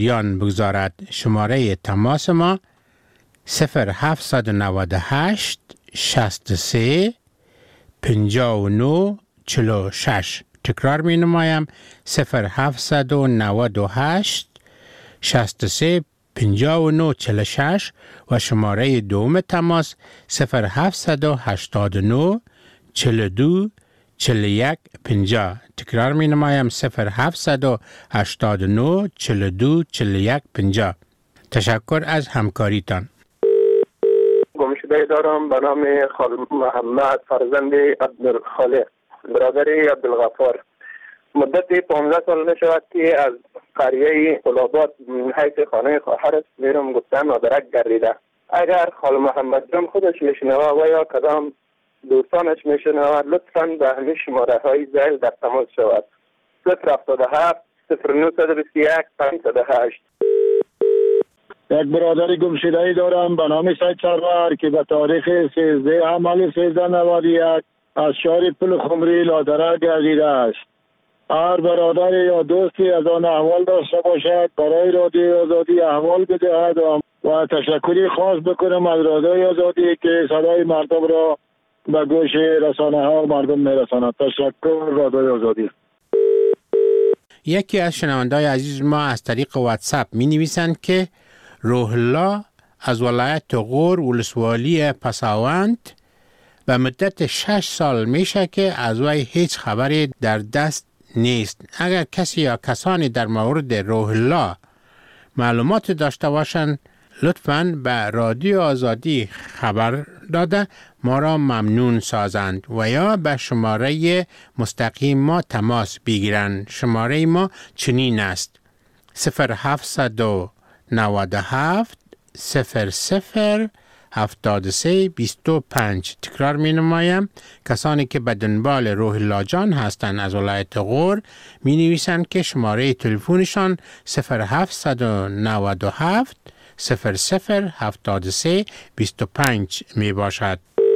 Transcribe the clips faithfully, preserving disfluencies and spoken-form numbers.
یان بگذارد. شماره تماس ما صفر هفت نه هشت شصت و سه پنجاه و نه چهل و شش. تکرار می نمایم صفر هفت نه هشت شصت و سه پنجاه و نه چهل و شش و شماره دوم تماس صفر هفت هشت نه چهل و دو چهل و یک پنجاه. تکرار می نمایم صفر هفت هشت نه چهل و دو چهل و یک پنجاه. تشکر از همکاریتان. گمشده دارم به نام خال محمد فرزند عبدالخالق برادر عبدالغفار. مدت پانزده سال می شود که از قریه قلابات حیث خانه خواهرش میرم گفتم مادرک گردیده. اگر خال محمد جان خودش میشنوه و یا کدام دوستانش میشنوه لطفاً به همین شماره های زیل در تماس شود. صفر هفتاد و هفت صفر نهصد و بیست و یک پانصد و هشت. یک برادر گمشده‌ای دارم به نام سید سرور که به تاریخ سیزده عمل سیزده نود و یک از شهر پل خمری لادره گردیده است. هر برادر یا دوستی از آن احوال داشته باشد برای رادیوی آزادی احوال بدهد و تشکری خاص بکنم از رادیوی آزادی که صدای مردم را به گوش رسانه ها و مردم میرساند. تشکر رادیوی آزادی. یکی از شنونده‌های عزیز ما از طریق واتساپ می نویسند که روح الله از ولایت غور ولسوالی پساوند و مدت شش سال میشه که از وی هیچ خبری در دست نیست. اگر کسی یا کسانی در مورد روح الله معلومات داشته باشند لطفاً به رادیو آزادی خبر داده ما را ممنون سازند و یا به شماره مستقیم ما تماس بگیرند. شماره ما چنین است صفر هفت نه هفت صفر صفر هفتاد و سه بیست و پنج. تکرار می نمایم کسانی که به دنبال روح الله جان هستند از ولایت غور می نویسند که شماره تلفنشان صفر هفت نه هفت صفر صفر هفتاد و سه بیست و پنج می باشد.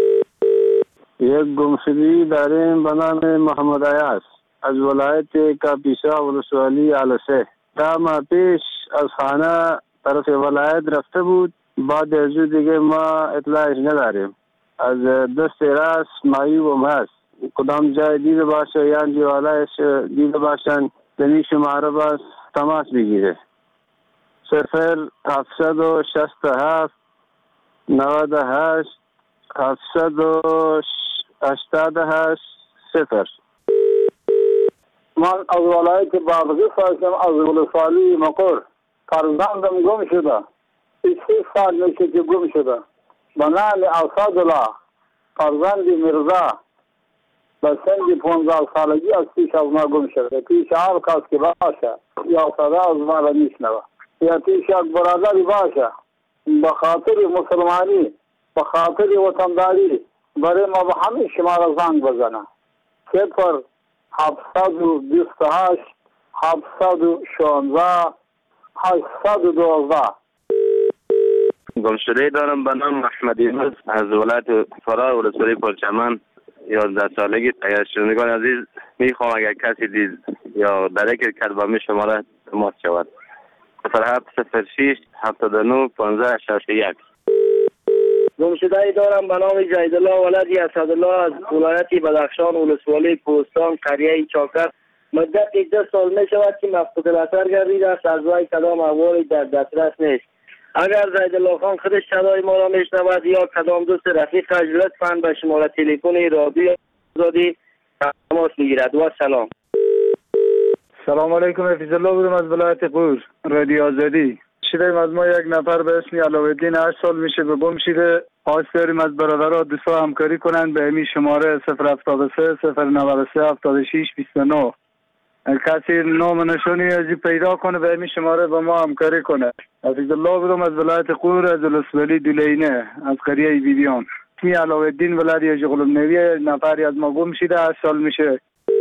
یک گمشده‌ای داریم به نام محمد عیاض از ولایت کاپیسا ولسوالی علسه. تا ماه پیش از خانه طرف ولایت رفته بود. بعد از دیگه ما اطلاعش نداریم. از دست راست معیوب هم هست. کدام جای دیده باشه یا دیوالایش دیده باشن دنی شماره باز تماس بگیره. صفر هفتصد و شست و هفت نود و هشت هفتصد و هشتاد و هشت صفر. من از ولایت بابغی هستم از ولسوالی مقر. فرزندم گم شده. سی سال میشه که گم شده. به نام اسدالله فرزند مرزا به سن پانزده سالگی از پیش از ما گم شده. پیش هر کس که باشه یا صدا از ما را میشنوه یا پیش یک برادری باشه به خاطر مسلمانی به خاطر وطنداری برای ما به همین شماره زنگ بزنه. صفر هفتصد و بیست و هشت هفتصد و شانزده هشتصد و دوازده. گمشده دارم به نام احمد یونس از ولایت فرا ولسوالی پرچمن. یازده سالگی اگر شنوندگان عزیز میخوام اگر کسی دید یا درک کرد با می شماره تماس شود. صفر هفت صفر شش هفتاد و نه پانزده شصت و یک. گمشده‌ای دارم به نام جیدالله ولدی اسدالله از ولایت بدخشان ولسوالی پوستان قریه چاکر. مدت ده سال می شود که مفقود الاثر گردیده است. از وی کدام احوالی در دسترس نیست. اگر جیدالله خان خودش صدای ما را میشنود یا کدام دوست رفیقش لطفاً به شماره تلفن رادیو آزادی تماس بگیرد. و سلام. سلام علیکم. حفیظ الله بودم از ولایت غور رادیو آزادی. شدیم از ما یک نفر به اسم علاءالدین هشت سال میشه به گم شده. خواست داریم از برادرها دوستا همکاری کنند به همین شماره صفر هفتاد و سه صفر نود و سه هفتاد و شش بیست و نه. کسی نام نشانی ازی پیدا کنه به همین شماره با ما همکاری کنه. حفیظ الله بودم از ولایت غور از ولسوالی دولینه از قریه بیبیان. اسمی علاءالدین ولدی جغلم نوی نفری از ما گم شده هشت سال میشه.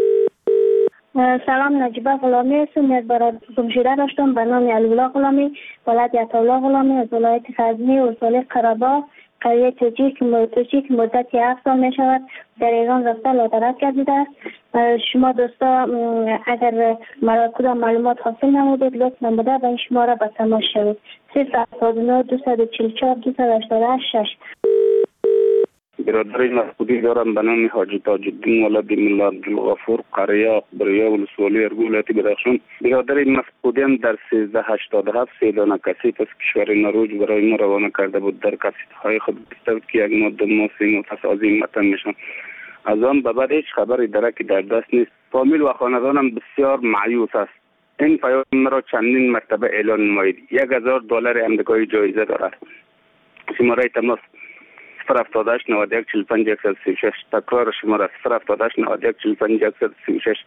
سلام، نجیبه غلامی هستم. یک برادر گم شده داشتم به نام علی‌الله غلامی ولایت عطاالله غلامی از ولایت غزنی ولسوالی قره‌باغ قریه توجیه که توجیه که مدتی هفت سال می شود در ایران رفته لادرک گردیده است. شما دوستا اگر مرا کدام معلومات حاصل نمودید لطف نموده و این شماره به تماس شوید. صفر هفتاد و نه دویست و چهل و چهار دویست و هشتاد و هشت شش. برادر مسعودی دارم به نام حاجی تاج الدین ولد ملا عبدالغفور قریه اخبریه ولسوالی ارگو ولایت بدخشان. برادر مسعودی در سیزده هشتاد و هفت سه دانه کسیت از کشور نروژ برای ما روانه کرده بود. در کسیت های خود گفته که یک ماده ماسین و فسازی متن میشن. از آن به بعد هیچ خبری درکی در دست نیست. فامیل و خاندانم بسیار مایوس است. این پیام مرا چندین مرتبه اعلان نمایید. یک هزار دلار امریکایی جایزه دارد. شماره تماس صفر هفتاد و هشت نود و یک چهل و پنج صد و سی و شش. تکرار شماره صفر هفتاد و هشت نود و یک چهل و پنج صد و سی و شش.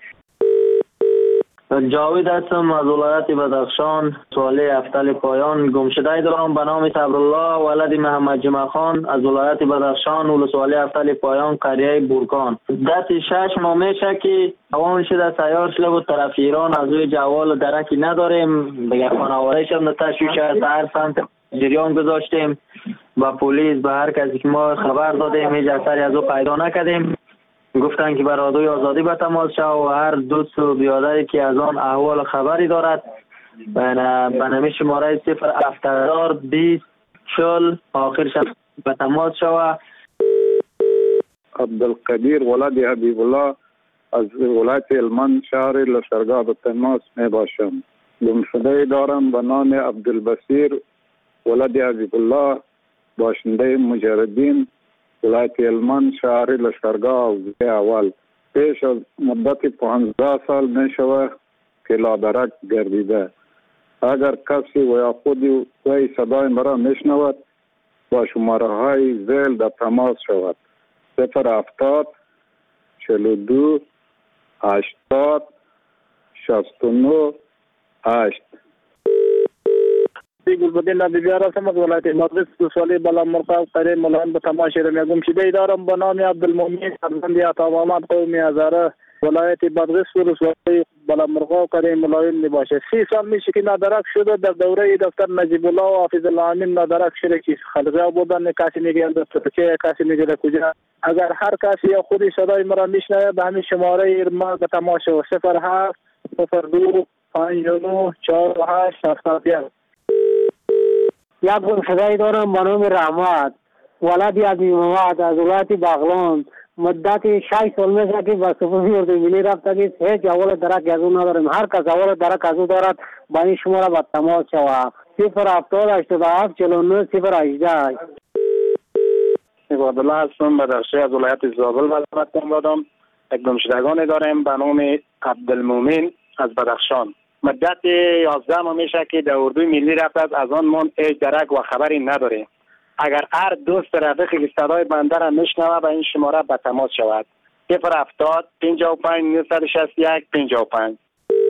جاوید هستم از ولایت بدخشان. سوالی افتل پایان گمشده دارم به نام صبرالله ولد محمد جمع خان از ولایت بدخشان. ولسوالی افتل پایان قریه بورکان. دست شش ماه میشه که اوان شده سیار شده بود طرف ایران. از روی جوال درکی نداریم. بگه خانوارش هم تشویش است. هر سمت جریان گذاشتیم با پلیس به هر کسی که ما خبر دادیم هیچ اثری از او پیدا نکردیم. گفتن که برادوی آزادی به تماس شو و هر دوست و بیادری که از آن احوال خبری دارد به نمی شماره صفر هفتاد بیست چل آخرش به تماس شو. عبدالقدیر ولد حبیب الله از ولایت هلمند شهر لشکرگاه به تماس می باشم. گمشده دارم به نام عبدالبصیر ولد حبیب الله باشنده مجردین ولایت هلمند شهر لشکرگاه اول. پیش از مدت پانزده سال می شود که لادرک گردیده. اگر کسی و یا خودی وی صدای مرا می شنود با شماره های زیل در تماس شود. صفر هفتاد چهل و دو هشتاد شصت و نه هشت. گلبدین نبی هستم از ولایت مغرب سوالی بالا مرقاب قریه ملان به تماشای را گمشده دارم به نام عبدالمؤمن فرزند عطا محمد قومی هزاره ولایت بادغیس ولسوالی بالا مرقاب قریه ملایون می باشه. سی سال میشه که نادرک شده. در دوره دفتر نجیب الله و حافظ الله امین نادرک شده که خلقه بودن. کسی میگه دفترچه کسی میگه کجا. اگر هر کسی یا خودی صدای مرا میشنوه به همین شماره ما به تماشا صفر هفت صفر دو پنج نه چهار هشت هفتاد یک. یک گمشده دارم به نام رحمت ولد عبی محمد از ولایت بغلان. مدت شش سال میشه که به سپاهی اردوی ملی رفته که هیچ اول درک از او نداریم. هر کس اول درک از او دارد با این شماره به تماس شود. صفر هفتاد هشتاد و هفت چهل و نه صفر هجده. عبادالله هستم بدخشی از ولایت زابل وزارت دارم. یک گمشدگان داریم به نام عبدالمؤمن از بدخشان. مدت یازده ماه میشه که در اردوی ملی رفته از آن من هیچ درک و خبری نداریم. اگر هر دوست رفیقی که صدای بنده را میشنوه به این شماره به تماس شود. صفر هفتاد پنجاه و پنج نهصد و شصت و یک پنجاه و پنج.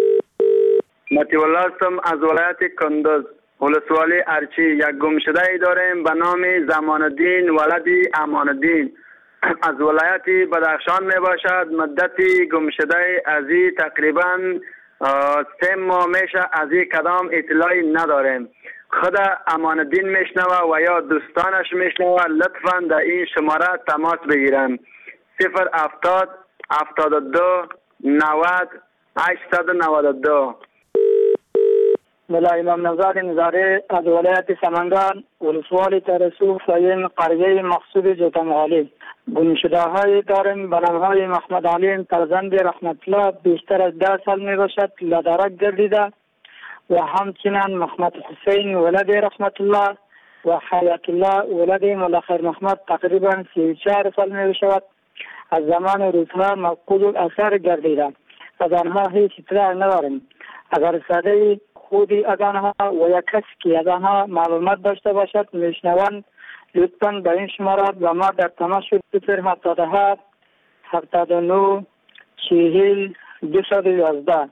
مطیع الله هستم از ولایت کندوز ولسوالی ارچی. یک گمشده ای داریم به نام زمان الدین ولد امان الدین از ولایت بدخشان می باشد. مدت گمشده ازی تقریبا سه ماه میشه. از این کدام اطلاعی نداریم. خود امان الدین میشنوه و یا دوستانش میشنوه لطفا در این شماره تماس بگیرن. صفر هفتاد هفتاد و دو نود هشتصد و نود و دو. ملا امام نزاد نظاره از ولایت سمنگان ولسوالی ترسو سایم قریه مقصود جوتمغالی. گمشده های داریم به نام های محمد علی فرزند رحمت الله بیشتر از ده سال می باشد لادرک گردیده و همچنین محمد حسین ولد رحمت الله و حیات الله ولد ملاخر محمد تقریبا سی و چهار سال می باشد. از زمان روزها مفقود الاثر گردیده. از آنها هیچ اطلاع نداریم. اگر صدای خودی از آنها و یک کسی که از آنها معلومات داشته باشد میشنوند لطفاً به این شماره و ما در تماس شد. صفر هفتاد و هفت هفتاد و نه چهل دویست و یازده.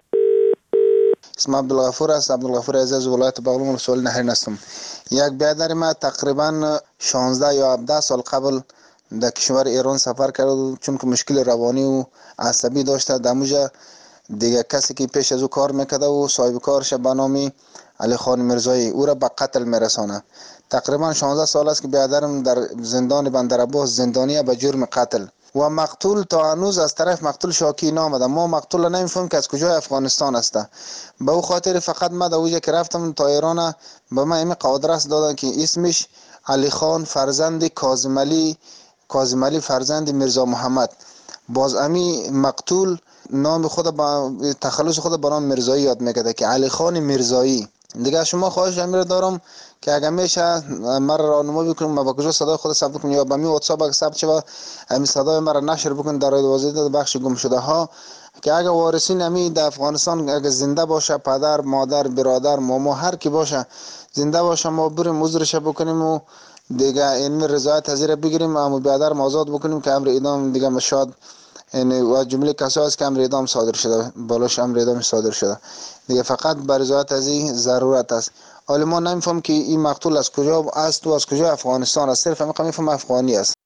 اسم عبدالغفور است. عبدالغفور عزیز ولایت بغلان ولسوالی نهرین هستم. یک برادر ما تقریبا شانزده یا هفده سال قبل در کشور ایران سفر کرد چون که مشکل روانی و عصبی داشته. دموجه دیگه کسی که پیش از او کار میکرده و صاحب کارش به نام علی خان میرزایی او را به قتل میرسانه. تقریبا شانزده سال است که برادرم در زندان بندرعباس زندانی به جرم قتل و مقتول تا هنوز از طرف مقتول شاکی نامده. ما مقتول نمیفهمیم که از کجای افغانستان است. به او خاطر فقط ما در اوجه که رفتم تا ایران به من این قادرس دادن که اسمش علی خان فرزند کاظم علی کاظم علی فرزند میرزا محمد. باز امی مقتول نام خود با تخلص خود به نام میرزایی یاد میکرده که علی خان میرزایی. دیگه شما خواهش امیر دارم که اگر میشه مرا راهنمایی بکنم ما با کجا صدای خود ثبت کنم یا با می واتساپ اگه ثبت شه امی صدای مرا نشر بکن در واسطه بخش گم شده ها که اگر وارثین امی در افغانستان اگر زنده باشه، پدر مادر برادر ماما هر کی باشه زنده باشه، ما بریم عذرش بکنیم و دیگه این رضایت حاضر بگیریم اما برادر آزاد بکنیم که امر اعدام دیگه مشاد یعنی و جمله کسایی است که امر اعدام صادر شده بالاش امر اعدام صادر شده دیگه فقط بر رضایت از این ضرورت است. حالا ما نمیفهم که این مقتول از کجا است و از کجا افغانستان است، صرف میخوام میفهم افغانی است.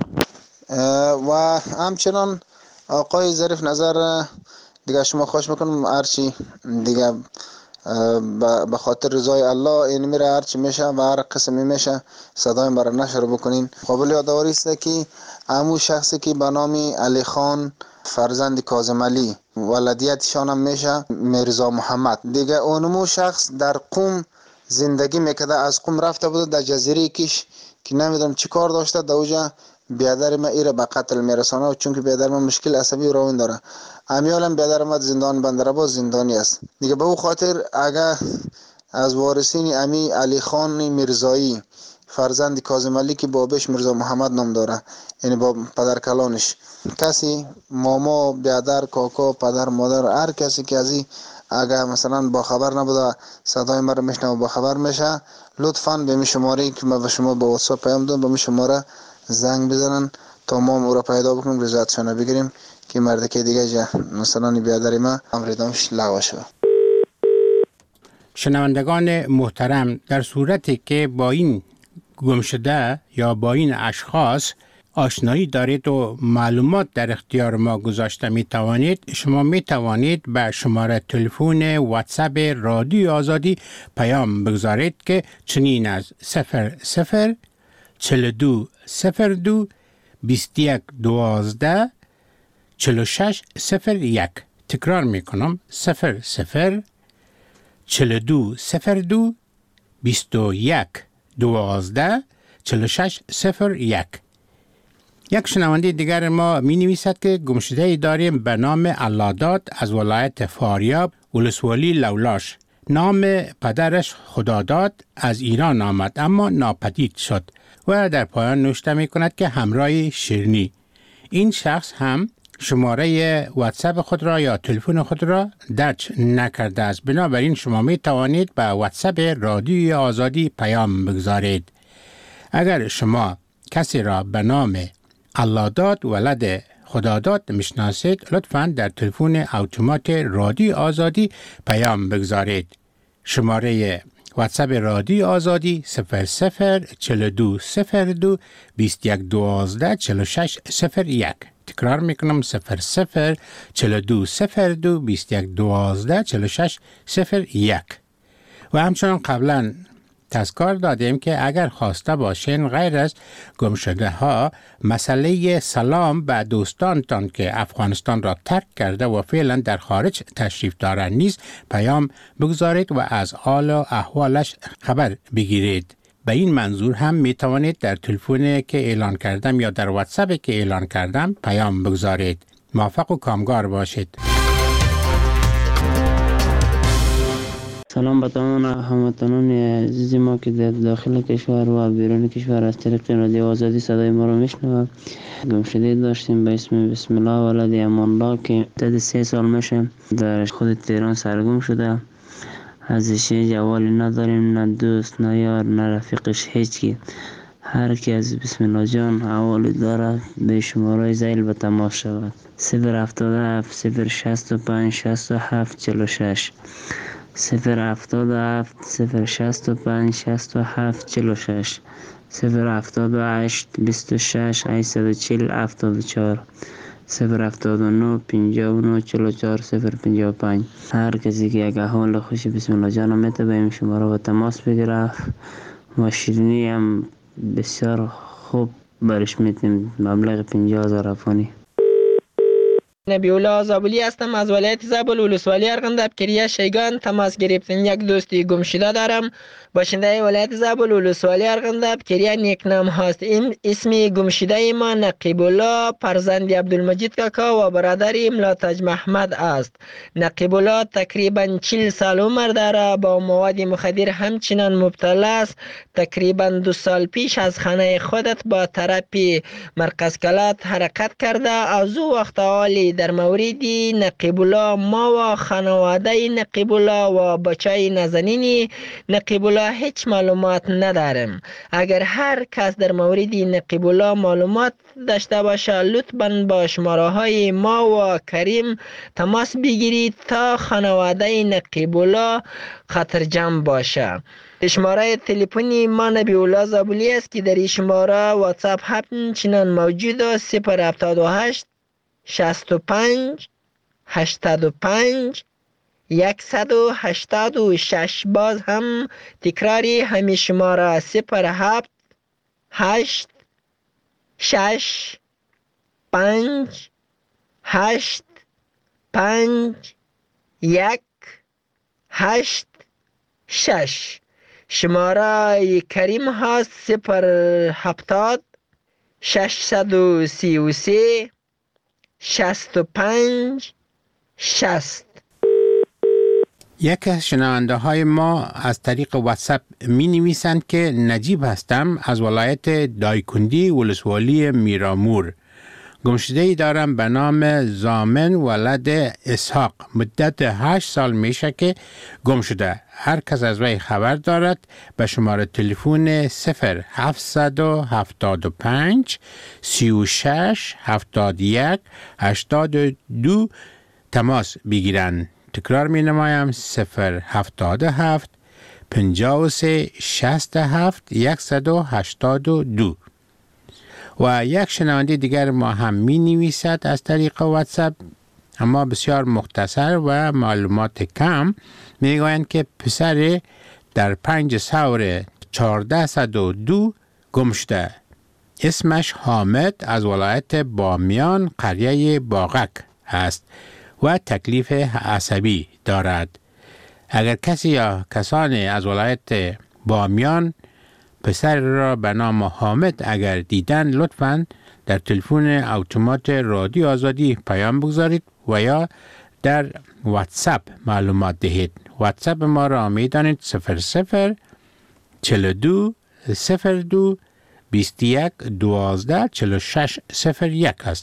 و همچنان آقای ظریف نظر دیگه شما خواهش میکنم هرچی دیگه به خاطر رضای الله این میره هرچی میشه و هر قسمی میشه صدای مرا نشر بکنین. قابل یادآوری است که همون شخصی که به نام علی خان فرزند کاظم علی ولدیتشان هم میشه میرزا محمد دیگه اونمو شخص در قم زندگی میکرده، از قم رفته بوده در جزیره کش که نمیدونم چی کار داشته در اوجا بیادر ما ایره به قتل میرسانه و چون که بیادر ما مشکل عصبی و روان داره امیالم بیادر ما زندان بندرعباس زندانی است دیگه. به او خاطر اگر از وارثین امی علی خان میرزایی فرزند کاظم علی که بابش میرزا محمد نام داره یعنی با پدر کلانش کسی ماما بیادر کاکا پدر مادر هر کسی که از این اگر مثلا با خبر نبوده صدای ما رو میشنوه با خبر میشه لطفاً به می شماره که ما به شما با واتساپ پیام دادم به می شماره زنگ بزنن تا ما او را پیدا بکنیم رضایتشان بگیریم که مرد که دیگه جا مثلا بیادر ما امر اعدامش لغو شود. شنوندگان محترم، در صورتی که با این گمشده یا با این اشخاص آشنایی دارید و معلومات در اختیار ما گذاشته می توانید شما می توانید به شماره تلفن واتساپ رادیو آزادی پیام بگذارید که چنین از صفر صفر چهل و دو صفر دو بیست و یک دوازده چهل و شش صفر یک. تکرار می کنم صفر صفر چهل و دو صفر دو بیست و یک دوازده چهل و شش صفر یک. یک شنونده دیگر ما می نویسد که گمشده داریم به نام علاداد از ولایت فاریاب ولسوالی لولاش. نام پدرش خداداد از ایران آمد اما ناپدید شد و در پایان نوشته می کند که همراه شیرنی. این شخص هم شماره واتساپ خود را یا تلفن خود را درج نکرده است. بنابراین شما می توانید به واتساپ رادیوی آزادی پیام بگذارید. اگر شما کسی را به نام علاداد ولد خداداد میشناسید لطفاً در تلفن اتومات رادیو آزادی پیام بگذارید. شماره واتساپ رادیو آزادی صفر صفر چهل و دو صفر دو بیست و یک دوازده چهل و شش صفر یک. تکرار میکنم صفر صفر چهل و دو صفر دو بیست و یک دوازده چهل و شش صفر یک. و همچنان قبلا تذکر دادیم که اگر خواسته باشین غیر از گمشده ها مسئله سلام به دوستانتان که افغانستان را ترک کرده و فعلا در خارج تشریف دارند نیز پیام بگذارید و از حال و احوالش خبر بگیرید. به این منظور هم می توانید در تلفن که اعلان کردم یا در واتساپ که اعلان کردم پیام بگذارید. موفق و کامگار باشید. سلام به تمام هموطنان عزیز ما که در داخل کشور و بیرون کشور از طریق رادیو آزادی صدای ما رو میشنوند. گمشده داشتیم به اسم بسم الله ولد امان الله که مدت سه سال میشه در خود تهران سرگم شده. ازش جوالی نداریم، نه دوست نه یار نه رفیقش، هیچکی. هر کی از بسم الله جان حوالی داره به شماره زیل به تماس شود. صفر هفتاد و هفت صفر شصت و پنج شصت و هفت چهل و شش صفر هفتاد و هفت صفر شصت و پنج شصت و هفت چهل و شش صفر هفتاد و هشت بیست و شش هشتصد و چهل هفتاد و چهار صفر هفتاد و نه پنجاه و نه چهل و چهار صفر پنجاه و پنج. هر کسی که یک احوال خوشی بسم الله جان میته به شما را با تماس بگیره و شیرینی هم بسیار خوب برش میتیم. مبلغ پنجاه هزار افغانی. نبی الله زابلی هستم از ولایت زابل ولسوالی ارغنداب کریه شیگان تماس گرفتن. یک دوستی گم شده دارم باشنده ولایت زابل ولسوالی ارغنداب کریه نیکنام هست. این اسمی گم شده ما نقیب الله فرزند عبدالمجید کاکا و برادر ملاتج محمد است. نقیب الله تقریبا چهل سال عمر داره، با مواد مخدر همچنان مبتلا است. تقریبا دو سال پیش از خانه خودت با طرف مرکز کلات حرکت کرده. از او وقت حالی در مورد نقیب الله ما و خانواده نقیب الله و بچه نازنین نقیب الله هیچ معلومات نداریم. اگر هر کس در مورد نقیب الله معلومات داشته باشه لطفاً با شماره های ما و کریم تماس بگیرید تا خانواده نقیب الله خطرجم باشه. شماره تلفنی ما نبی الله زابلی است که در این شماره واتساپ همچنان موجود است. صفر هفتاد و هشت شصت و پنج هشتاد و پنج صد و هشتاد و شش. باز هم تکراری همین شماره صفر هفت هشت شش پنج هشت پنج یک هشت شش. شماره کریم هست صفر هفتاد ششصد و سی و سه شصت و پنج شصت. یکی از شنونده های ما از طریق واتساپ می نویسند که نجیب هستم از ولایت دایکندی ولسوالی میرامور. گمشده ای دارم به نام زامن ولد اسحاق. مدت هشت سال میشه که گم شده. هر کس از وی خبر دارد به شماره تلفن صفر هفتصد و هفتاد و پنج سی و شش هفتاد و یک هشتاد و دو تماس بگیرند. تکرار می نمایم صفر هفتاد و هفت پنجاه و سه شصت و هفت صد و هشتاد و دو. و یک شنونده دیگر ما هم می نویسد از طریق واتساپ اما بسیار مختصر و معلومات کم. می گویند که پسر در پنج سور چهارده صد و دو گم شده. اسمش حامد از ولایت بامیان قریه باغک است و تکلیف عصبی دارد. اگر کسی یا کسانی از ولایت بامیان پسر را به نام حامد اگر دیدن لطفاً در تلفن اتومات رادیو آزادی پیام بگذارید و یا در واتساپ معلومات دهید. واتساپ ما را می دانید صفر صفر چهل و دو صفر دو بیست و یک دوازده چهل و شش صفر یک است.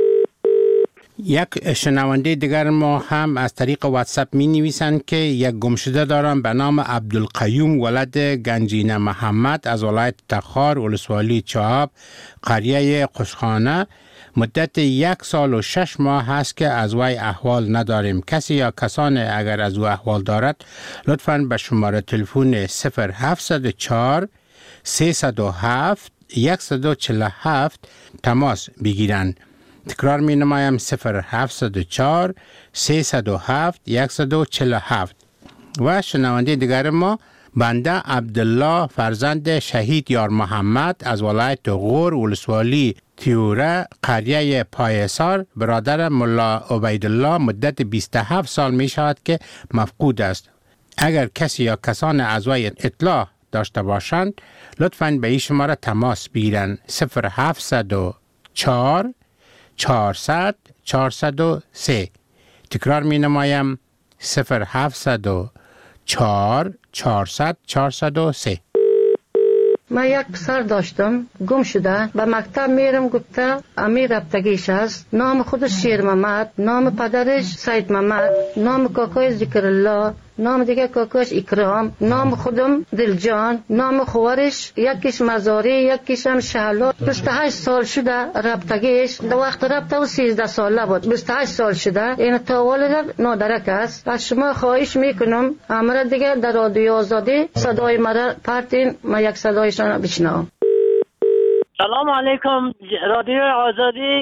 یک شنونده دیگر ما هم از طریق واتساپ می نویسند که یک گمشده دارم به نام عبدالقیوم ولد گنجینه محمد از ولایت تخار ولسوالی چهاب قریه قشخانه. مدت یک سال و شش ماه هست که از وی احوال نداریم. کسی یا کسان اگر از او احوال دارد لطفاً به شماره تلفن صفر هفتصد و چهار سیصد و هفت صد و چهل و هفت تماس بگیرند. تکرار می نمایم صفر هفتصد و چهار سیصد و هفت صد و چهل و هفت. و شنونده دیگر ما بنده عبدالله فرزند شهید یار محمد از ولایت غور ولسوالی تیوره قریه پایسار برادر ملا عبیدالله مدت بیست و هفت سال می شود که مفقود است. اگر کسی یا کسان از وی اطلاع داشته باشند لطفاً به این شماره تماس بگیرند. صفر هفتصد و چهار چهارصد چهارصد و سه. تکرار می نمایم صفر هفتصد و چهار چهارصد چهارصد و سه. من یک پسر داشتم گم شده. به مکتب میرم گفته امیر رفتگیش است. نام خودش شیر محمد، نام پدرش سید محمد، نام کاکای ذکر الله، نام دیگه کاکاش اکرام، نام خودم دلجان، نام خوارش یکیش مزاری یکیش هم شهلا. بیست و هشت سال شده رفتگیش. در وقت رفته و سیزده ساله بود. بیست و هشت سال شده. این تا والد نادرک است. از شما خواهش میکنم امر دیگه در رادیو آزادی صدای مرا پرتین ما یک صدایشان بشنوم. سلام علیکم رادیو آزادی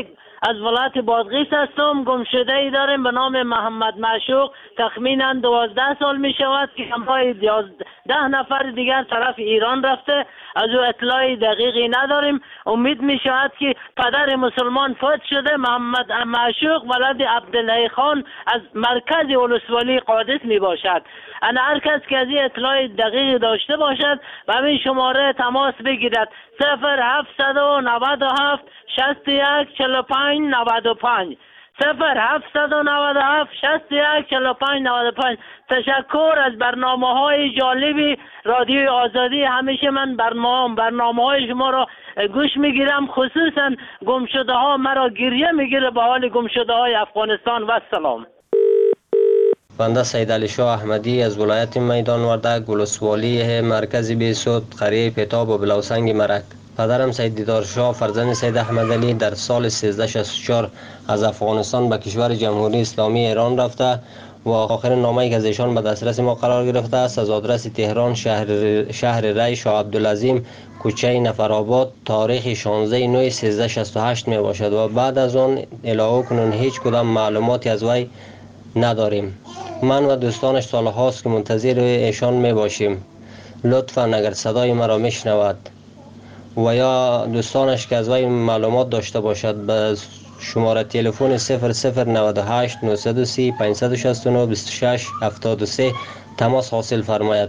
از ولایت بادغیس هستم. گمشده ای داریم به نام محمد معشوق، تخمینا دوازده سال می شود که همراه ده نفر دیگر طرف ایران رفته. از او اطلاعی دقیقی نداریم. امید می شود که پدر مسلمان فوت شده. محمد معشوق ولد عبدالله خان از مرکز ولسوالی قادس می باشد. انا هر کس که از این اطلاع دقیق داشته باشد و همین شماره تماس بگیرد: صفر هفتصد و نود و هفت شصت و یک چهل و پنج نود و پنج صفر هفتصد و نود و هفت شصت و یک چهل و پنج نود و پنج. تشکر از برنامه های جالبی رادیو آزادی. همیشه من برنامه برنامه های شما را گوش میگیرم، خصوصا گمشده ها مرا گریه میگیره به حال گمشده های افغانستان. و سلام. بنده سید علی شاه احمدی از ولایت میدان وردک، ولسوالی مرکز بیسود، قریه پیتاب و بلوسنگ مرک. پدرم سید دیدار شاه فرزند سید احمد علی در سال سیزده شصت و چهار از افغانستان به کشور جمهوری اسلامی ایران رفته و آخرین نامه‌ای که از ایشان به دسترس ما قرار گرفته است از آدرس تهران، شهر شهر ری، شاه عبدالعظیم، کوچه نفرآباد، تاریخ شانزده نوامبر سیزده شصت و هشت می باشد و بعد از آن الهو کنون هیچ کدام معلوماتی از وی نداریم. من و دوستانش سال هاست که منتظر ایشان می باشیم. لطفاً اگر صدای مرا میشنود و یا دوستانش که از وی معلومات داشته باشد به شماره تلفن صفر صفر نود و هشت نهصد و سی پانصد و شصت و نه بیست و شش هفتاد و سه تماس حاصل فرماید.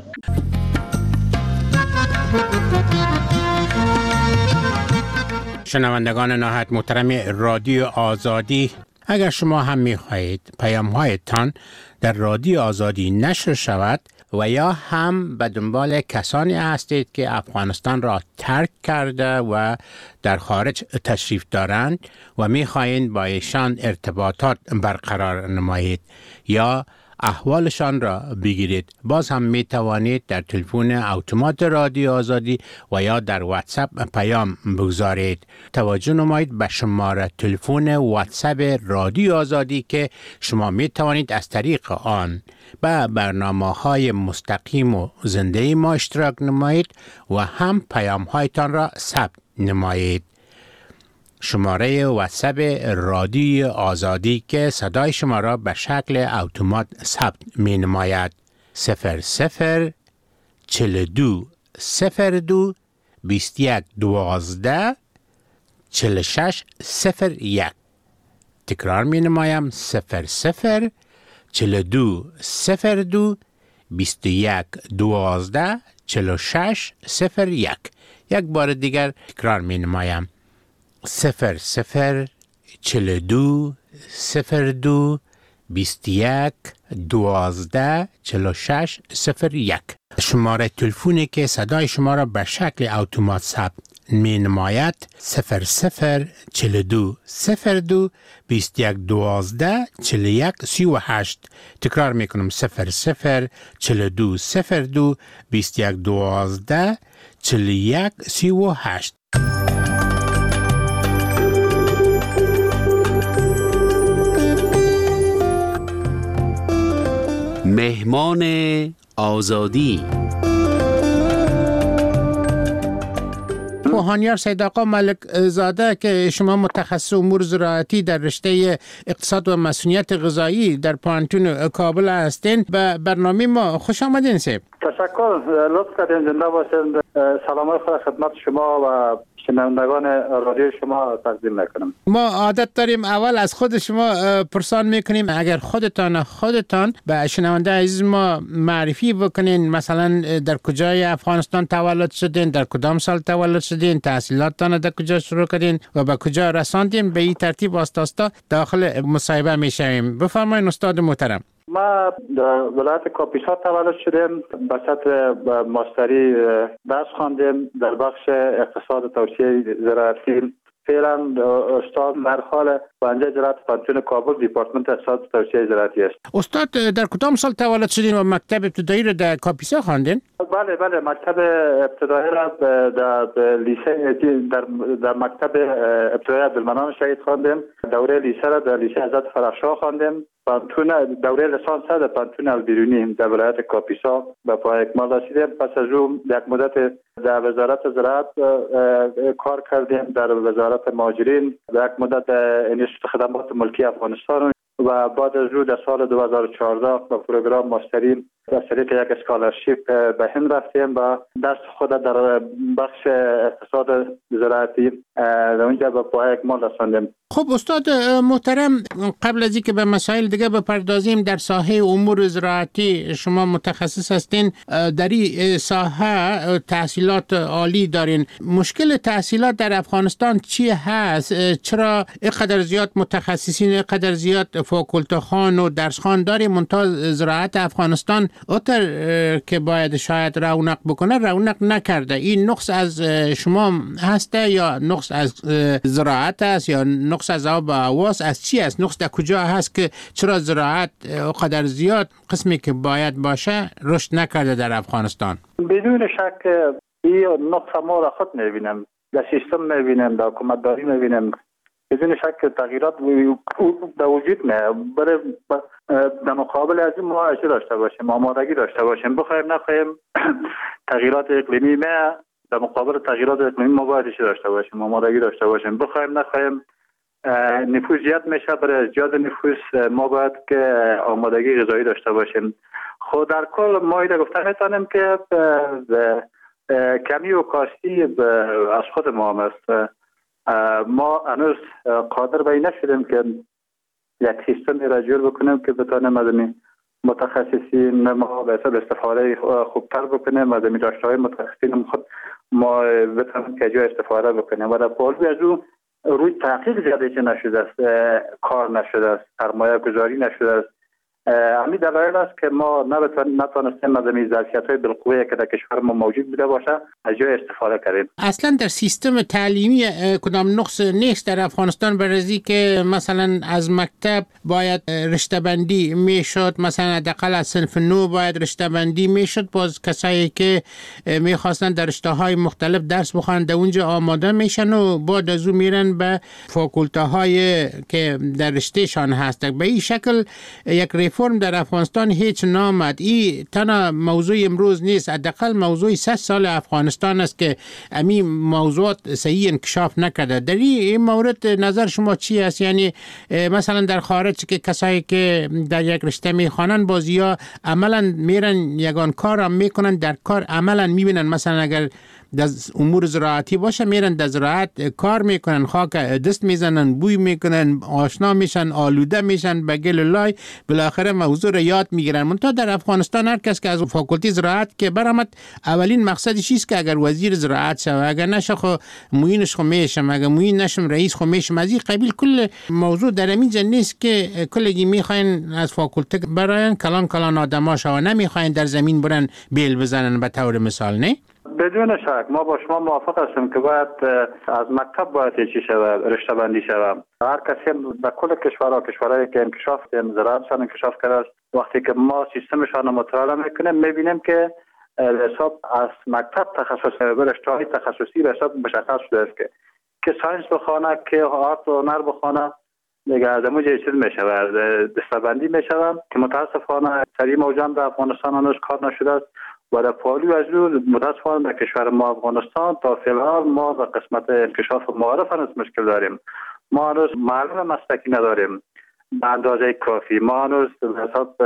شنوندگان نهایت محترم رادیو آزادی، اگر شما هم می خواهید پیام هایتان در رادیو آزادی نشر شود و یا هم به دنبال کسانی هستید که افغانستان را ترک کرده و در خارج تشریف دارند و می خواهید با ایشان ارتباطات برقرار نمایید یا احوالشان را بگیرید، باز هم می توانید در تلفن اتومات رادیو آزادی و یا در واتساپ پیام بگذارید. توجه نمایید به شماره تلفن واتساپ رادیو آزادی که شما می توانید از طریق آن به برنامه های مستقیم و زنده ما اشتراک نمایید و هم پیام هایتان را ثبت نمایید. شماره واتساپ رادیو آزادی که صدای شما را به شکل اتومات ثبت می نماید: صفر صفر چهل و دو صفر دو بیست و یک دوازده چهل و شش صفر یک. تکرار می نمایم: صفر صفر چهل و دو صفر دو بیست و یک دوازده چهل و شش صفر یک. یک بار دیگر تکرار می نمایم: صفر صفر چهل و دو صفر دو بیست و یک دوازده چهل و شش صفر یک. شماره تلفنی که صدای شما را به شکل اتومات ثبت می نماید: صفر صفر چهل و دو صفر دو بیست و یک دوازده چهل و یک سی و هشت. تکرار می کنم: صفر صفر چهل و دو صفر دو بیست و یک دوازده چهل و یک سی و هشت. مهمان آزادی. پوهانیار سید آقا ملک زاده که شما متخصص امور زراعتی در رشته اقتصاد و مسئولیت غذایی در پانتون کابل هستین، به برنامه ما خوش آمدین. سید تشکر، لطف کردین. زنده باشین. سلام خدا خدمت شما و شنوندگان رادیو شما تقدیم میکنم. ما عادت داریم اول از خود شما پرسان میکنیم، اگر خودتان خودتان به شنونده عزیز ما معرفی بکنین، مثلا در کجای افغانستان تولد شدین، در کدام سال تولد شدین، تحصیلاتتان در کجا شروع کردین و به کجا رساندین، به این ترتیب آستاستا داخل مصاحبه میشویم. بفرمایید استاد محترم. ما در ولایت کاپیسا تولد شدیم، به سطح ماستری درس خواندیم در بخش اقتصاد توسعه زراعتی. فعلا استاد در حال بنجه زراعت پانتون کابل دیپارتمنت اقتصاد توسعه زراعتی است. استاد در کدام سال تولد شدین و مکتب ابتدایی را در کاپیسا خواندین؟ بله بله، مکتب ابتدایی را در لیسه در در مکتب ابتدایی عبدالمنان شهید خواندیم. دوره لیسه را در لیسه حضرت فرخشاه خواندیم. پانتون دوره لیسانس در پانتون البیرونی در ولایت کاپیسا به پای اکمال رسیدیم. پس از اون یک مدت در وزارت زراعت کار کردیم، در وزارت مهاجرین، در یک مدت انستیتوت خدمات ملکی افغانستان و بعد از او در سال دو هزار و چهارده با پروگرام ماستری در طریق یک اسکالرشیپ به هند رفتیم و درس خود در بخش اقتصاد زراعتی در اونجا به پای اکمال رساندیم. خب استاد محترم، قبل از اینکه به مسائل دیگه بپردازیم، در ساحه امور زراعتی شما متخصص هستین، در این ساحه تحصیلات عالی دارین. مشکل تحصیلات در افغانستان چی هست؟ چرا اینقدر زیاد متخصصین، اینقدر زیاد فاکولته خان و درس خان داریم، منتها زراعت افغانستان اوتر که باید شاید رونق بکنه رونق نکرده؟ این نقص از شما هسته یا نقص از زراعت است یا نقص از آب و هواست؟ از چی است؟ نقص در کجا هست که چرا زراعت قدر زیاد قسمی که باید باشه رشد نکرده در افغانستان؟ بدون شک این نقص ما را خود میبینم، در سیستم میبینم، در حکومت داری میبینم. بدون شک تغییرات در وجود میاد. برای در مقابل از این ما اجازه داشته باشیم، آمادگی داشته باشیم. بخوایم نخوایم تغییرات اقلیمی میاد، در مقابل تغییرات اقلیمی ما باید اجازه داشته باشیم، آمادگی داشته باشیم. بخوایم نخوایم نفوذ زیاد میشه، برای زیاد نفوذ ما باید که آمادگی غذایی داشته باشیم. خود در کل ما ایده گفته میتونیم که کمی و کاستی از خود ما هم است. ما هنوز قادر به این نشدیم که یک سیستمی را جور بکنیم که بتانیم از این متخصصین ما به حساب استفاده خوبتر بکنیم، از این داشته های متخصصین خود ما بتانیم که جای استفاده بکنیم. و در پالوی از اون روی تحقیق زیاده چه نشده است، کار نشده است، سرمایه گذاری نشده است. همین دلایل است که ما نتوانستیم از این ظرفیت‌های بالقوه که در کشور ما موجود بوده باشه از جای استفاده کردیم. اصلا در سیستم تعلیمی کدام نقص نیست در افغانستان؟ برای که مثلا از مکتب باید رشته بندی میشد، مثلا حداقل از صنف نو باید رشته بندی میشد، باز کسایی که میخواستن در رشته های مختلف درس بخوانند اونجا آماده میشن و بعد از اون میرن به فاکولته های که در رشتهشان هست. به این شکل یک ریفرم در افغانستان هیچ نامد. این تنها موضوع امروز نیست، حداقل موضوع صد سال افغانستان است که همین موضوعات صحیح انکشاف نکرده. در این مورد نظر شما چی است؟ یعنی مثلا در خارج که کسایی که در یک رشته میخوانن بازیا عملا میرن یگان کار هم میکنن، در کار عملا میبینن. مثلا اگر در امور زراعتی باشه میرن در زراعت کار میکنن، خاک دست میزنن، بوی میکنن، آشنا میشن، آلوده میشن به گل لای، بالاخره موضوع رو یاد میگیرن. منتها در افغانستان هر کس که از فاکولته زراعت که برآمد اولین مقصدش چیست که اگر وزیر زراعت شه، اگر نشه خو معینش خو میشم، اگر معین نشم رئیس خو میشم. از این قبیل کل موضوع در اینجا نیست که کلگی میخواین از فاکولته براین کلان کلان آدما شو، نمیخواین در زمین برن بیل بزنن به طور مثال. نه بدون شک ما با شما موافق هستیم که باید از مکتب باید چی شود، رشته بندی شود. هر کسی در کل کشورها کشورهایی که انکشاف دیم زراعتشان انکشاف کرده، وقتی که ما سیستمشان مطالعه میکنیم میبینیم که حساب از مکتب تخصص به رشته های تخصصی به حساب مشخص شده است که که ساینس بخونه، که آرت و هنر بخونه، دیگه از اونجا چیز میشود، رشته بندی میشود که متاسفانه سری موجود در افغانستان هنوز کار نشده است. و در پالوی از اون متاسفانه در کشور ما افغانستان تا فعلا ما در قسمت انکشاف معارف هنوز مشکل داریم. ما هنوز معلم مسلکی نداریم به اندازه کافی. ما هنوز حساب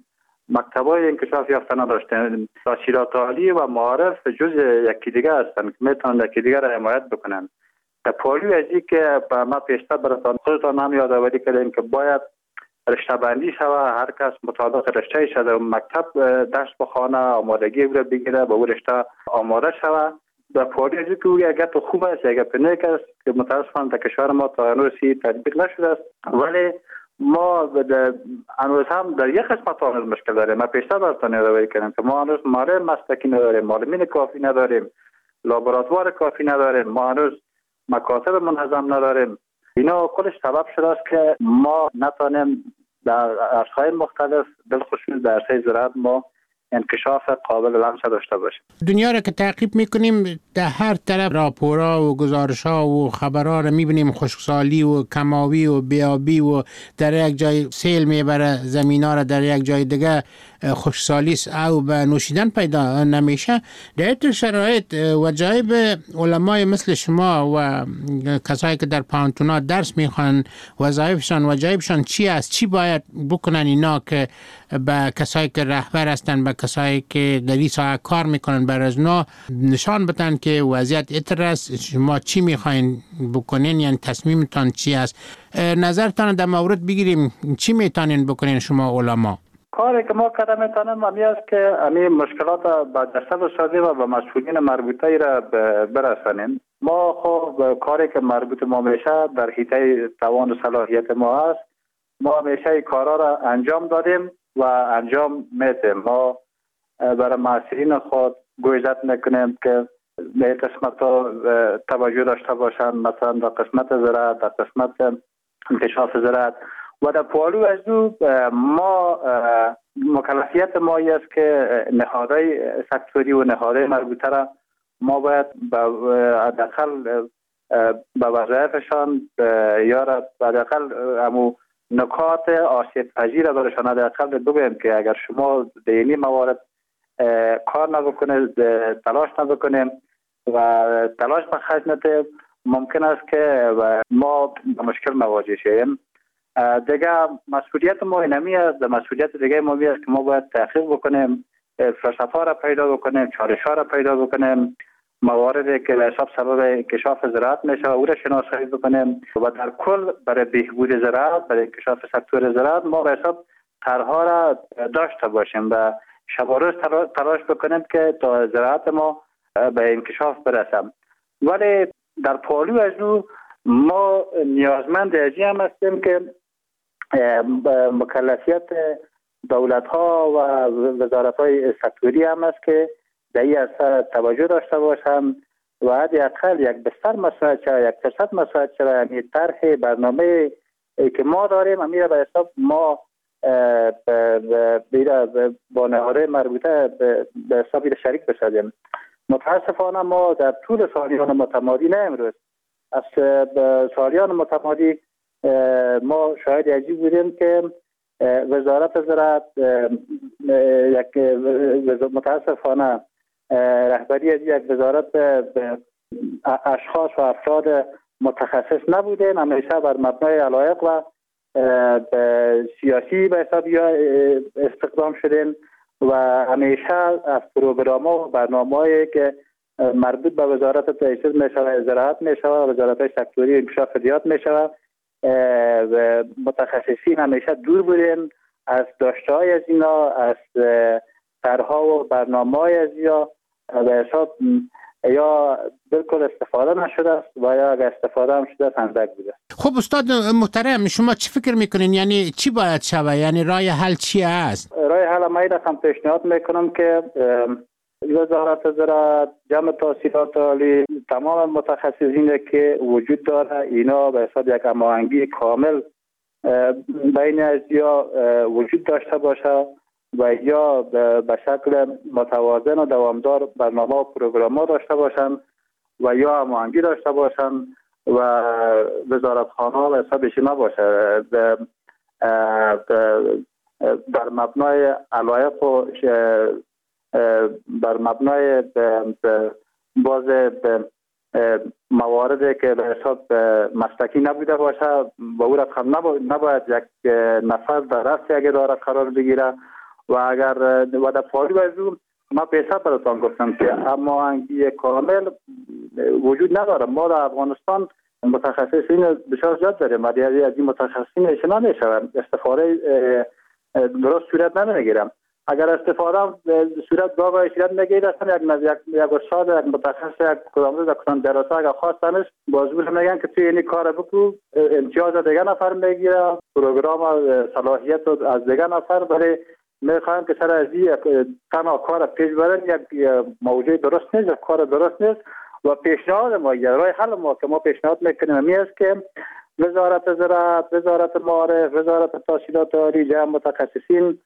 مکتبای انکشاف یافته نداشتیم. تحصیلات عالی و معارف جز یکی دیگه هستند که میتونن یکی دیگه را حمایت بکنن. در پالوی از این که ما پیشتر براتان خودتان هم یادآوری کردیم که باید رشته بندی شوه، هر کس مطابق رشته شده مکتب درس بخونه، آمادگی او را بگیره به او رشته آماده شوه. در پاری از که او اگر تو خوب است اگر پنیک است که متاسفانه در کشور ما تا هنوزی تطبیق نشده است، ولی ما هنوز هم در یک قسمت هنوز مشکل داریم. ما پیشتر براتان یادآوری کردیم که ما هنوز معلم مسلکی نداریم، معلمین کافی نداریم، لابراتوار کافی نداریم، ما هنوز مکاتب منظم نداریم. اینا کلش سبب شده است که ما نتونیم در عرصه‌های مختلف بالخصوص در عرصه زراعت ما انکشاف قابل لمس داشته باشیم. دنیا را که تعقیب میکنیم در هر طرف راپورا و گزارش‌ها و خبرها را میبینیم، خشکسالی و کماوی و بیابی و در یک جای سیل میبره زمینا را، در یک جای دیگه خشکسالی او به نوشیدن پیدا نمیشه. در این شرایط وجایب علمای مثل شما و کسایی که در پانتونا درس میخوان وظایفشان وجایبشان چی است؟ چی باید بکنن اینا که به کسایی که رهبر هستن، به کسایی که در این ساحه کار میکنن بر از اونا نشان بدن که وضعیت اتر است، شما چی میخواین بکنین، یعنی تصمیمتان چی است؟ نظرتان در مورد بگیریم، چی میتونین بکنین شما علما؟ کاری که ما کردم میتونم همی است که همی مشکلات به جسد سازی و به مسئولین مربوطه را برسانیم. ما خب کاری که مربوط ما میشه در حیطه توان و صلاحیت ما است، ما همیشه کارا را انجام دادیم و انجام میدیم. ما برای مسئولین خود گویزت میکنیم که به قسمت ها توجه داشته باشند، مثلا در قسمت زراعت، در قسمت انکشاف زراعت و در پالو از دو ما مکلفیت ما است که نهادهای سکتوری و نهادهای مربوطه را ما باید حداقل به وظایفشان یا حداقل همو نکات آسیب پذیر برشان حداقل بگوییم که اگر شما در این موارد کار نبکنید، تلاش نبکنیم و تلاش بخرج ندهیم، ممکن است که ما مشکل مواجه شویم. دیگه مسئولیت ما اینمی است، مسئولیت دیگه ما می است که ما باید تحقیق بکنیم، فلسفه را پیدا بکنیم، چالش ها را پیدا بکنیم، مواردی که حساب سبب انکشاف زراعت میشه او را شناسایی بکنیم و در کل برای بهبود زراعت، برای انکشاف سکتور زراعت ما به حساب طرح‌ها را داشته باشیم و شب و روز تلاش بکنیم که تا زراعت ما به انکشاف برسیم. ولی در پالو از او ما نیازمند از این هم هستیم که مکلفیت دولت ها و وزارت های سکتوری هم است که در این اثر توجه داشته باشند و حداقل یک بستر مساعد شود، یک درصد مساعد شود. یعنی طرح برنامه که ما داریم امیر به حساب ما با نهادهای مربوطه به حساب شریک بسازیم. متاسفانه ما در طول سالیان متمادی، نه امروز، از سالیان متمادی ما شاهد عجیب بودیم که وزارت زراعت یک متاسفانه رهبری از یک وزارت اشخاص و افراد متخصص نبودن، همیشه بر مبنای علایق و سیاسی به حساب استخدام شدن و همیشه از پروگرام‌ها و برنامه‌هایی که مربوط به وزارت تأسیس میشود، زراعت میشود، وزارت های سکتوری انکشاف زراعت میشود، متخصصین همیشه دور بودن از داشته‌های از اینا، از طرح‌ها و برنامه‌های از اینا به حساب یا بالکل استفاده نشده است و یا اگر استفاده هم شده اندک بوده. خب استاد محترم، شما چی فکر میکنین؟ یعنی چی باید شود؟ یعنی راه حل چی است؟ راه حل ما اینا هم پیشنهاد میکنم که وزارت زراعت، جمع تحصیلات عالی، تمام متخصصین که وجود داره اینا به حساب یک هماهنگی کامل بین از یا وجود داشته باشه و یا به شکل متوازن و دوامدار برنامه و پروگرام داشته باشن و یا هماهنگی داشته باشن و وزارتخانه به حسابش نباشه بر مبنای علایق و بر مبنای باز مواردی که به حساب مسلکی نبوده باشه و او را هم نباید یک نفر در رأس یک اداره قرار بگیره و اگر و در پاری وزو ما پیسه براتان گفتم که اما انگی کامل وجود نداره. ما در افغانستان متخصصین بسیار زیاد داریم ولی از این متخصصین اشنا نمیشوند، استفاده درست صورت نمیگیرم. اگر استفاده صورت باقی صورت نگیرد اصلا یک یک استاد یک متخصص یک کدام روز کدام دراسه اگر خواستنش بازگوش میگن که توی این کار بکو امتیاز دیگه نفر میگیره، پروگرام صلاحیت از دیگه نفر، ولی میخوایم که سر از این تنها کار پیش برن یک موضوع درست نیست، یک کار درست نیست و پیشنهاد ما یا راه حل ما که ما پیشنهاد میکنیم می است که وزارت زراعت، وزارت معارف، وزارت تحصیلات عالی، جمع متخصصین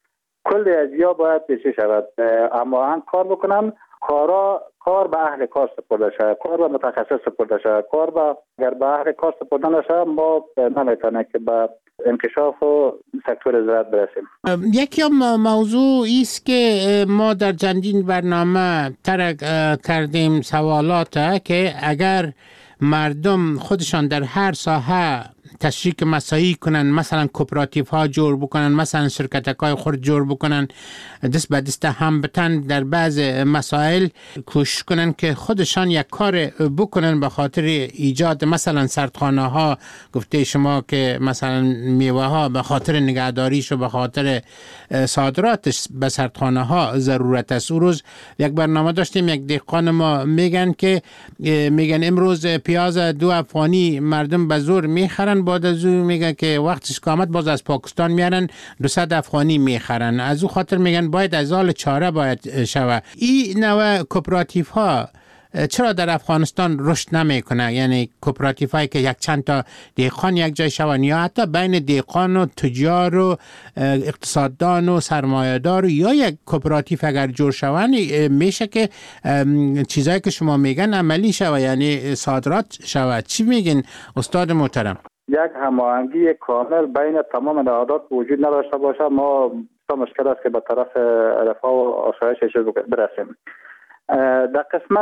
کل اجزا باید چی شود اما هم کار بکنن، کارا کار به اهل کار سپرده شود، کار به متخصص سپرده شود. کار به اگر به اهل کار سپرده نشود ما نمیتونیم که به انکشاف و سکتور زراعت برسیم. یکی موضوع است که ما در چندین برنامه ترک کردیم سوالات که اگر مردم خودشان در هر ساحه تشریک مساعی کنن، مثلا کوپراتیف ها جور بکنن، مثلا شرکت های خود جور بکنن، دست به دست هم بتن در بعض مسائل کوشش کنن که خودشان یک کار بکنن به خاطر ایجاد مثلا سردخانه ها. گفته شما که مثلا میوه ها به خاطر نگهداریش و به خاطر صادراتش به سردخانه ها ضرورت است. اون روز یک برنامه داشتیم، یک دهقان ما میگن که میگن امروز پیاز دو افغانی مردم به زور میخرن، بعد از او میگن که وقتش که آمد باز از پاکستان میارن دویست افغانی میخرن. از او خاطر میگن باید از حال چاره باید شوه. این نوع کوپراتیف ها چرا در افغانستان رشد نمیکنه؟ یعنی کوپراتیف هایی که یک چند تا دهقان یک جای شوند یا حتی بین دهقان و تجار و اقتصاددان و سرمایه‌دار یا یک کوپراتیف اگر جور شوند میشه که چیزایی که شما میگن عملی شوه، یعنی صادرات شوه. چی میگین استاد محترم؟ یک هماهنگی کامل بین تمام نهادات وجود نداشته باشه ما مشکل است که به طرف رفاه و آسایش برسیم. در قسمت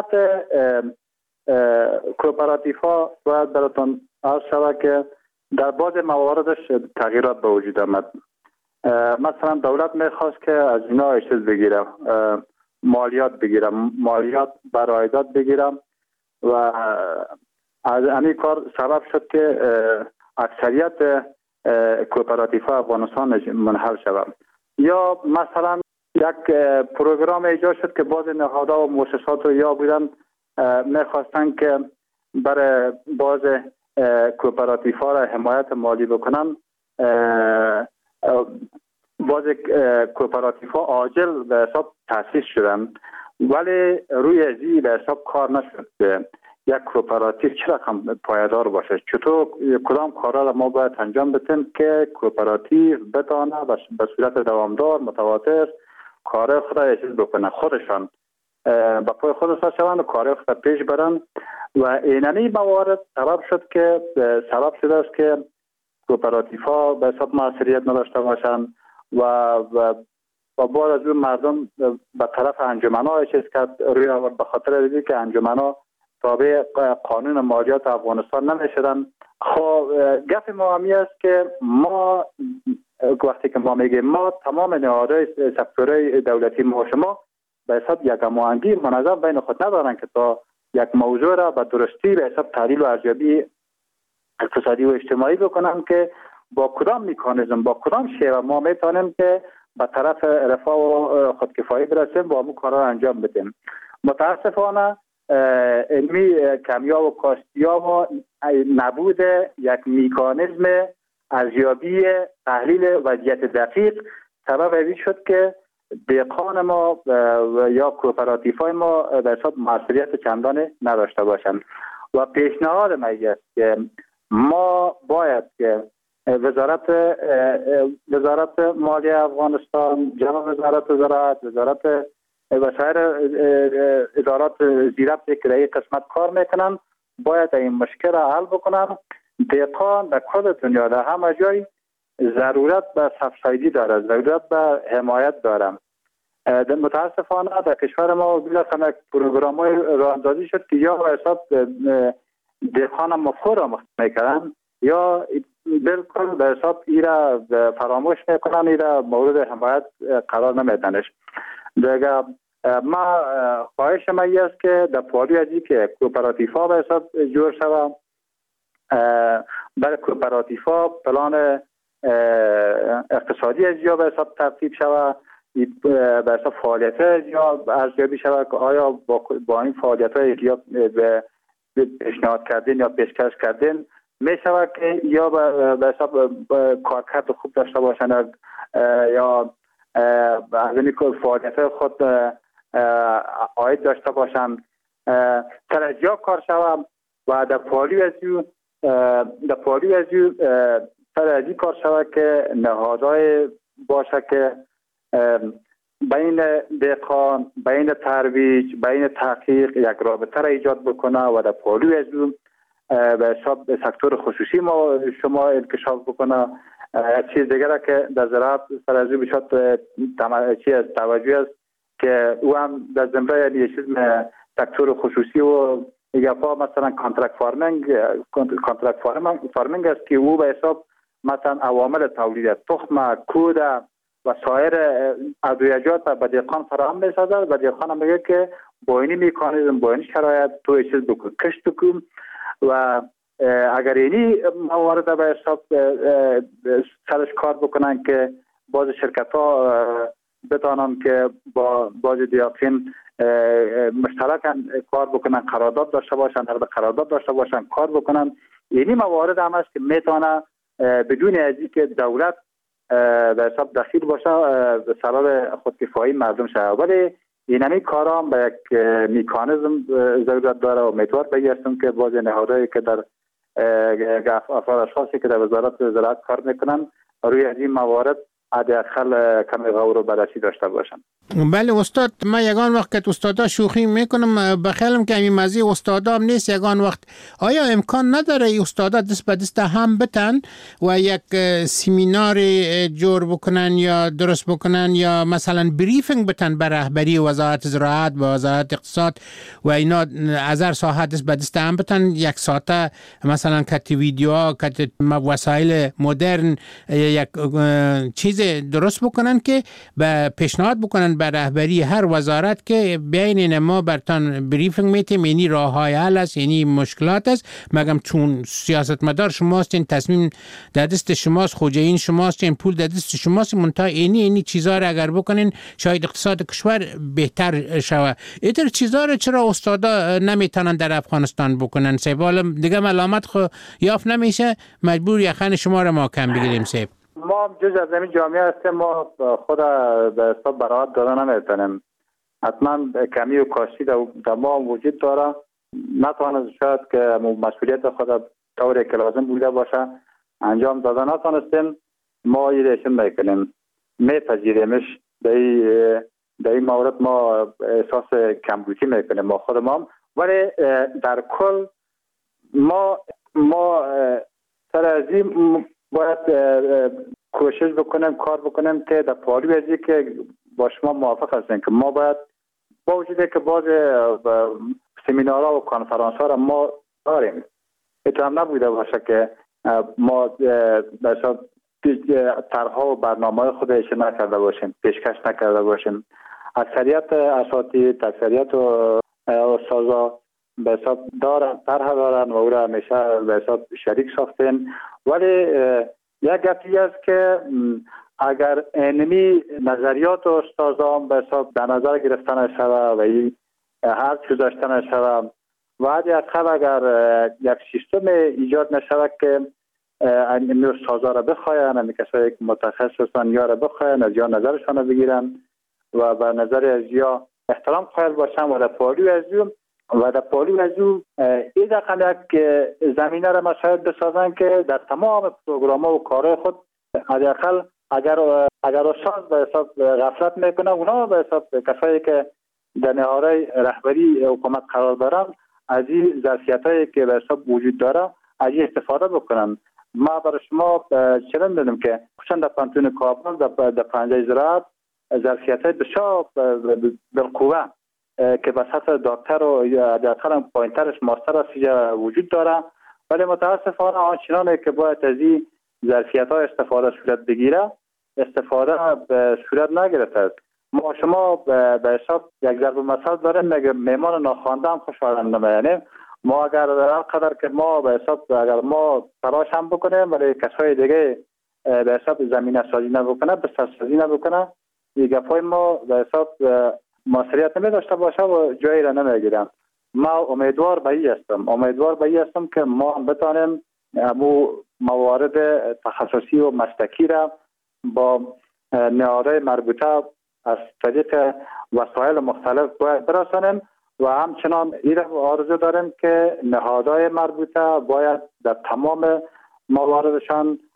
کوپراتیف ها باید براتون عرض شود که در بعض مواردش تغییرات به وجود آمد. مثلا دولت میخواست که از اینا چیز بگیرم، مالیات بگیرم، مالیات بر عایدات بگیرم و از همین کار سبب شد که اکثریت کوپراتیف ها افغانستان منحل شود. یا مثلا یک پروگرام ایجاد شد که بعض نهادها و مؤسسات رو یا بودن میخواستن که برای بعض کوپراتیف ها را حمایت مالی بکنن. بعض کوپراتیف ها عاجل به حساب تأسیس شدن ولی روی ازی به حساب کار نشد که یک کوپراتیف چه رقم پایدار باشه. چطور کدام کارا را ما باید انجام بدیم که کوپراتیف بتانه به صورت دوامدار متواتر کار خود را چیز بکنه، خودشان با پای خودشان شوند و کار خود پیش برن و اینمی موارد سبب شد که سبب شده است که کوپراتیف ها به حساب موثریت نداشته باشند و و بعد از اون مردم به طرف انجمن ها چیز کرد روی آورد به خاطر دیدی که انجمن ها تابع قانون مالیات افغانستان نمیشدن. خب گپ ما همی است که ما وقتی که ما میگیم ما تمام نهادهای سکتورهای دولتی ما شما به حساب یک هماهنگی منظم بین خود ندارن که تا یک موضوع را به درستی به حساب تحلیل و ارزیابی اقتصادی و اجتماعی بکنن که با کدام مکانیزم با کدام شیوه ما میتونیم که به طرف رفاه و خودکفایی برسیم با همون کارا را انجام بدیم. متاسفانه علمی کمیاب و کاستیاب و نبود یک مکانیزم ارزیابی تحلیل وضعیت دقیق سبب این شد که دهقان ما یا کوپراتیف های ما به حساب موثریت چندانی نداشته باشند و پیشنهاد ما است که ما باید که وزارت وزارت مالیه افغانستان، جمع وزارت زراعت، وزارت و سایر ادارات زیربط که در این قسمت کار میکنن باید این مشکل را حل بکنن. دهقان در کل دنیا در همه جای ضرورت به سبسایدی داره، ضرورت به حمایت داره. متاسفانه در کشور ما بیلخص پروگرام های راهاندازی شد که یا به حساب دهقان مفهوم را مختص میکنن یا بالکل به حساب ای را فراموش میکنن، ای را مورد حمایت قرار نمیدنش. دیگه ما خواهش ما است که در پالی ازی که کوپراتیف ها به حساب جور شود برای کوپراتیف ها پلان اقتصادی ازیا به حساب ترتیب شود، به حساب فعالیت ازیا ارزیابی شود که آیا با, با این فعالیت های ازیا به پیشنهاد کردین یا پیشکش کردین می شود که یا به حساب کارکرد خوب داشته باشند یا از این فعالیت خود عاید داشته باشند ترجیح کار شود و در پالی ازیو در پالی ازیو ترجیح کار شود که نهادهای باشه که بین دهقان، بین ترویج، بین تحقیق یک رابطه را ایجاد بکنه و در پالوی از اون به حساب سکتور خصوصی ما شما انکشاف بکنه. چیز دیگر که در زراعت سر از بشد چیز توجه است که او هم در زمره یعنی چیز سکتور خصوصی و یگفا مثلا کانترکت فارمینگ کانترکت فارمینگ است که او به حساب مثلا عوامل تولید تخم، کود و سایر ادویجات به دهقان فراهم می‌سازد و دهقان هم میگه که با این میکانیزم با این شرایط تو چیز بکن کشت بکن و اگر اینی موارد به حساب سرش کار بکنن که باز شرکت ها بتانن که با باز دیاقین مشترکاً کار بکنن، قرارداد داشته باشن، نقد قرارداد داشته باشن، کار بکنن. اینی موارد هم است که میتونه بدون از اینکه دولت به حساب دخیل باشه سبب خودکفایی مردم شده. ولی اینمی کارا هم به یک میکانیزم ضرورت داره و امیدوار بگیرم که باز نهادهایی که در افراد اشخاصی که در وزارت زراعت کار میکنن روی از این موارد حداقل کمی غور و بررسی داشته باشن. بله استاد، من یگان وقت که استادا شوخی میکنم بخیلم که این مزی استادا هم نیست. یگان وقت آیا امکان نداره ای استادا دست به دست هم بتن و یک سیمینار جور بکنن یا درست بکنن یا مثلا بریفینگ بتن بر رهبری وزارت زراعت و وزارت اقتصاد و اینا از هر ساحه دست به دست هم بتن یک ساعته مثلا کت ویدیو کت وسایل مدرن یک چیز درست بکنن که به پیشنهاد بکنن بر رهبری هر وزارت که بین ما برتان بریفینگ میتیم یعنی راه های حل است، یعنی مشکلات است. مگم چون سیاستمدار شماست، این تصمیم در دست شماست، خوجین شماست، این پول در دست شماست، منتها اینی اینی چیزا را اگر بکنین شاید اقتصاد کشور بهتر شوه. اینطور چیزا را چرا استادا نمیتونن در افغانستان بکنن؟ سیب دیگه ملامت خو یافت نمیشه، مجبور یخن شما را ما کم بگیریم. سیب ما جز از این جامعه هستیم، ما خود به حساب برآورد دادن نمیتونیم. حتما کمی و کاشی در ما وجود داره، نتوانست شاید که مسئولیت خود طوری که لازم بوده باشه انجام داده نتوانستیم. ما ایرشن میکنیم، میپذیریمش. در این مورد ما احساس کمبودی میکنیم ما خود ما، ولی در کل ما ما سر از این باید کوشش بکنیم، کار بکنیم که در پالوی ازی که با شما موافق هستیم که ما باید با وجودی که باز سمینارها و کنفرانس ها را ما داریم، ایتو هم نبوده باشه که ما مثلا طرحها و برنامه خود ایشه نکرده باشیم، پیشکش نکرده باشیم. اکثریت اساتید، اکثریت استادا به حساب دارن، طرح دارن و او را همیشه به حساب شریک ساختن. ولی یک گپی است که اگر اینمی نظریات و استادان به حساب در نظر گرفتن شود و این هر چیز داشتن شود و حداقل اگر یک سیستم ایجاد نشود که اینمی استادا را بخواین، اینمی کسایی که متخصص هستن یا را بخواین از یا نظرشان را بگیرن و بر نظر از یا احترام قائل باشن و در پالوی از و در پالوی از او این دقیقا یک زمینه را مشاهد بسازن که در تمام پروگرام ها و کارهای خود حداقل اگر اگر استاد به حساب غفلت میکنه، اونا به حساب کسایی که در نهادهای رهبری حکومت قرار دارن از این ظرفیت هایی که به حساب وجود داره از این استفاده بکنن. ما برای شما چنین دادم که خصوصا در پانتون کابل در پنجه زراعت ظرفیت های بسیار بالقوه که به سطح دکتر و یا دکتر پایینترش ماستر است وجود داره، ولی متاسفانه آنچنانه که باید از این ظرفیت ها استفاده صورت بگیره استفاده به صورت نگرفته. ما شما به حساب یک ضرب مثل داریم، میگه میمان ناخوانده هم خوشایند نمیانیم. ما اگر هر قدر که ما به حساب اگر ما تلاش هم بکنیم ولی کسای دیگه به حساب زمینه سازی نبکنه، بستر سازی نبکنه، دیگه پای ما به حساب موثریت نمی داشته باشه و جایی را نمیگیرم. ما امیدوار به این هستم امیدوار به این هستم که ما هم بتانیم امو موارد تخصصی و مسلکی را با نهادهای مربوطه از طریق وسایل مختلف باید برسانیم و همچنان این آرزو داریم که نهادهای مربوطه باید در تمام مواردشان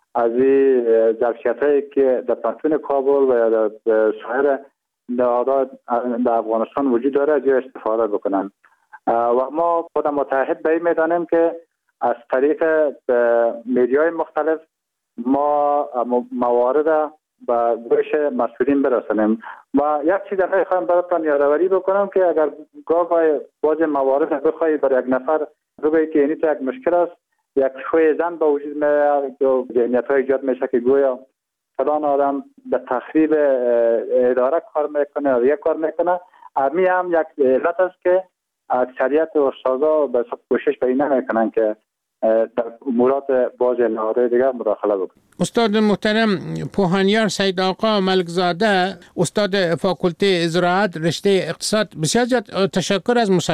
از این ظرفیت هایی که در پانتون کابل و یا در سایر نهادها در افغانستان وجود داره از استفاده بکنن و ما خود متحد به این میدانیم که از طریق میدیای مختلف ما موارد و گوش مسئولین برسانیم و یک چیز دیگه خواهم براتون یادآوری بکنم که اگر گاه باز موارد بخوای برای یک نفر بگویی که این یک مشکل است، یک شوی زن با وجود میاد که ذهنیت های ایجاد میشه که گویا فلان آدم به تخریب اداره کار میکنه یا یک کار میکنه. امی هم یک علت است که اکثریت استادا به کوشش به این نمیکنن که در امورات باز نهادهای دیگر مداخله بکنن. استاد محترم پوهانیار سید آقا ملکزاده، استاد فاکولته زراعت رشته اقتصاد، بسیار زیاد تشکر از